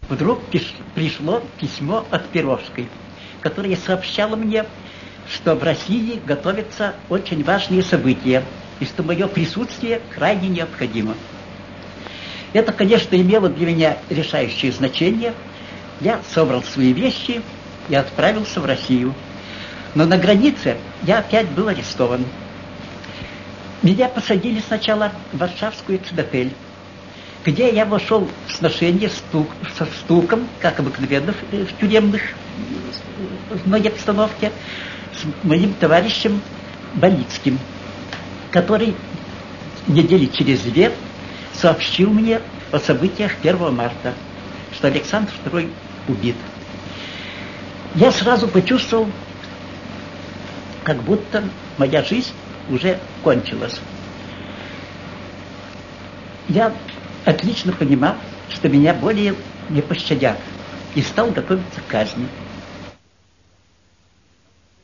вдруг пришло письмо от Перовской, которое сообщало мне, что в России готовятся очень важные события, и что мое присутствие крайне необходимо. Это, конечно, имело для меня решающее значение. Я собрал свои вещи и отправился в Россию. Но на границе я опять был арестован. Меня посадили сначала в Варшавскую цитадель, где я вошел в сношение со стуком, как обыкновенно в тюремных обстановке, с моим товарищем Болицким, который недели через 2 сообщил мне о событиях 1 марта, что Александр II убит. Я сразу почувствовал, как будто моя жизнь уже кончилась. Я отлично понимал, что меня более не пощадят, и стал готовиться к казни.